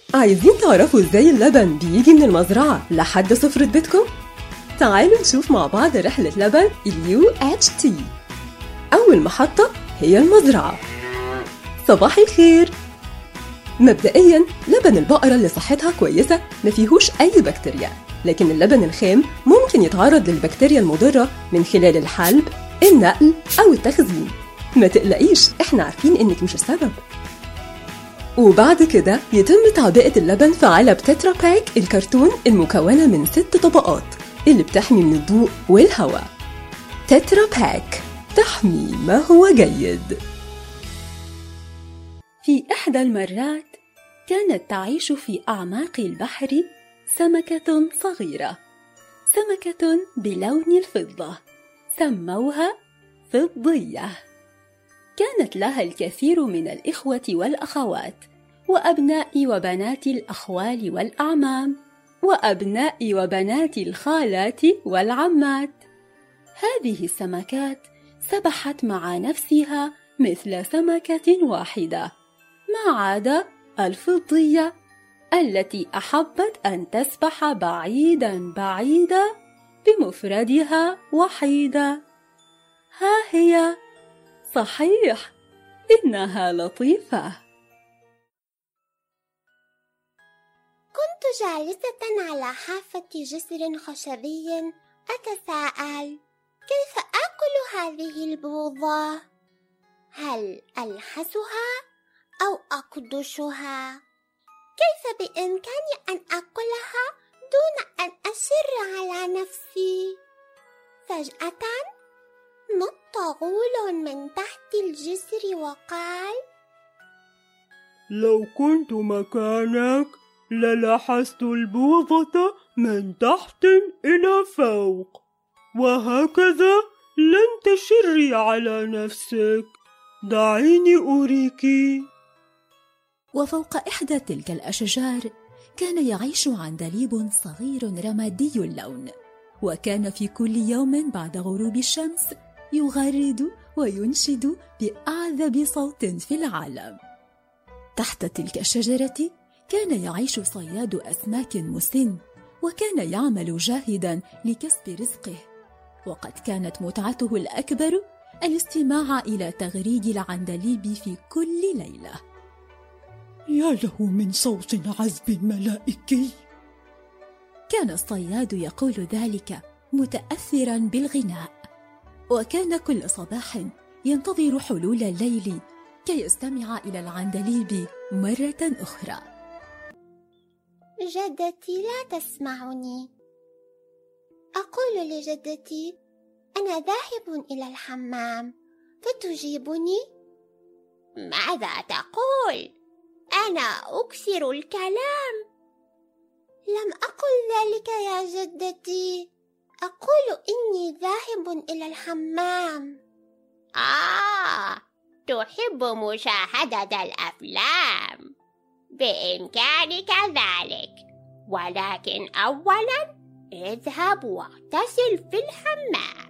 عايزين تعرفوا ازاي اللبن بيجي من المزرعة لحد سفرة بيتكم؟ تعالوا نشوف مع بعض رحلة لبن UHT. أول محطة هي المزرعة. صباح الخير. مبدئيا لبن البقرة اللي صحتها كويسة ما فيهوش أي بكتيريا، لكن اللبن الخام ممكن يتعرض للبكتيريا المضرة من خلال الحلب، النقل أو التخزين. ما تقلقيش، احنا عارفين انك مش السبب. وبعد كده يتم تعبئة اللبن في علب تترا باك الكرتون المكونة من 6 طبقات اللي بتحمي من الضوء والهواء. تترا باك تحمي ما هو جيد. في إحدى المرات كانت تعيش في أعماق البحر سمكة صغيرة، سمكة بلون الفضة سموها فضية. كانت لها الكثير من الإخوة والأخوات، وأبناء وبنات الأخوال والأعمام، وأبناء وبنات الخالات والعمات. هذه السمكات سبحت مع نفسها مثل سمكة واحدة، ما عدا الفضية التي أحبت أن تسبح بعيدا بعيدا بمفردها وحيدة. ها هي، صحيح، إنها لطيفة. كنت جالسة على حافة جسر خشبي أتساءل: كيف آكل هذه البوظة؟ هل ألحسها أو أقدشها؟ كيف بإمكاني أن آكلها دون أن أشر على نفسي؟ فجأة نط غول من تحت الجسر وقال: لو كنت مكانك للحست البوظة من تحت إلى فوق، وهكذا لن تشري على نفسك. دعيني أريكي. وفوق إحدى تلك الأشجار كان يعيش عندليب صغير رمادي اللون، وكان في كل يوم بعد غروب الشمس يغرد وينشد بأعذب صوت في العالم. تحت تلك الشجرة كان يعيش صياد أسماك مسن، وكان يعمل جاهدا لكسب رزقه، وقد كانت متعته الأكبر الاستماع إلى تغريد العندليب في كل ليلة. يا له من صوت عذب ملائكي. كان الصياد يقول ذلك متأثرا بالغناء، وكان كل صباح ينتظر حلول الليل كي يستمع إلى العندليب مرة أخرى. جدتي لا تسمعني. أقول لجدتي: أنا ذاهب إلى الحمام، فتجيبني: ماذا تقول؟ أنا أكثر الكلام. لم أقل ذلك يا جدتي، أقول إني ذاهب إلى الحمام. تحب مشاهدة الأفلام، بإمكانك ذلك، ولكن أولا اذهب واغتسل في الحمام.